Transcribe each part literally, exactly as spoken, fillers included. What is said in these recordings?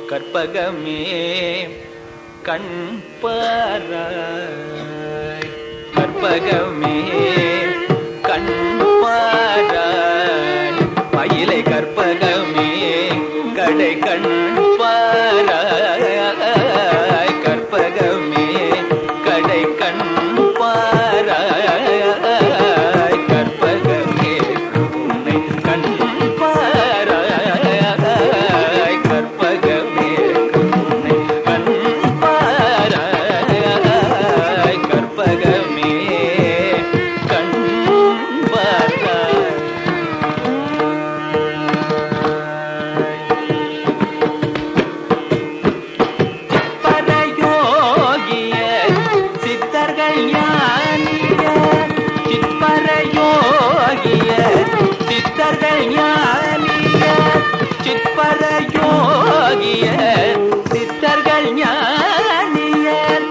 கற்பகமே கண்பாராய் கற்பகமே கண்பாராய் மயிலை கற்பகமே கடை கண்பாராய் கற்பகமே கடை கண்பாராய் கற்பகமே உன்னை கண்பாராய் கற்பகமே உன்னை கண்பாராய் கற்பகமே கண்பாராய் பரயோகிய சித்தர்கள் ஞானிய சிற்பரயோகிய சித்தர்கள் ஞானிய சிற்பரயோகிய சித்தர்கள் ஞானிய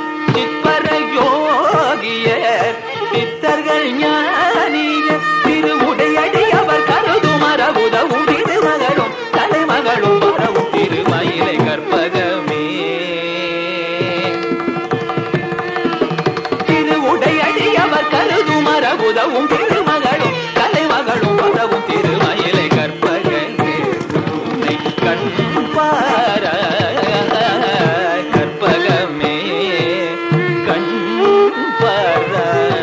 சிற்பரயோகிய சித்தர்கள் ஞானிய திருவுடையடியவர் கருதும் மரபுதவும் திருமகளும் தலைமகளும் பரவும் திருமயிலை கற்பகமே திருவுடையடியவர் கருதும் மரபுதவும் திருமகளும் தலைமகளும் பரவும் திருமயிலை கற்பகமே உன்னை கண்பாராய் கற்பகமே கண்பாராய்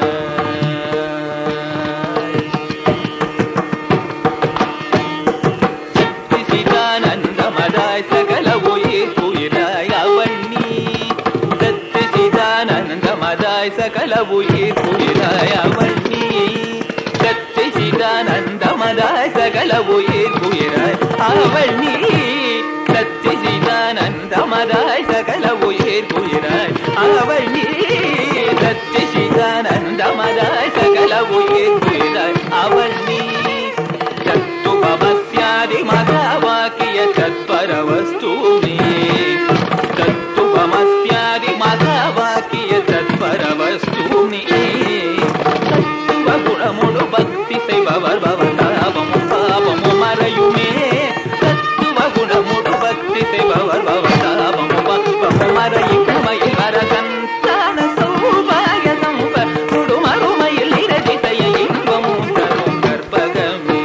சிதானந்தமதாய் சகல உயிர் குயிராய் அவண்ணி சத்து சிதானந்தமதாய் சகல உயிர் குயிராய் அவண்ணி சத்து சிதானந்தமதாய் சகல உயிர் குயிராய் அவண்ணி சத்து சிதானந்தமதாய் சகல உயிர் குயிராய் அவண்ணி சத்து சிதானந்தமதாய் சகல உயிர் குயிராய் அவண்ணி தத்துவமஸ்யாதி மகாவாக்கிய தத்பரவஸ்தூனி தத்துவமஸ்யாதி மகாவாக்கிய தத்பரவஸ்தூனி தத்துவ குணமுடு பக்தி செய்பவர் பவதாபமும் பாவமும் மறையுமே தத்துவ குணமுடு பக்தி செய்பவர் பவதாபமும் பாவமும் மறையும் மயில் வரசந்தான சௌபாய சம்பர் குடுமருமையில் நிரதிசய இன்பமும் தரும் கற்பகமே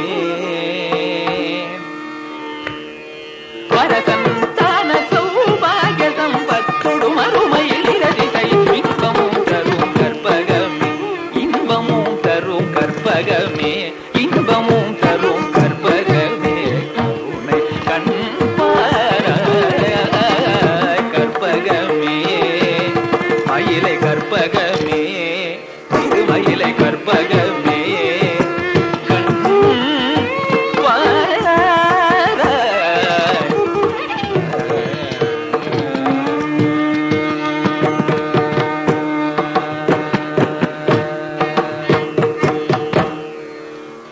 வரசந்தான சௌபாய சம்பத் குடுமருமையில் நிரதிசய இன்பமும் தரும் கற்பகமே இன்பமும் தரும் கற்பகமே இன்பமும் தரும் கற்பகமே கருணை கண்பாராய் கற்பகமே மயிலை கற்பகமே திருமயிலை கற்பகமே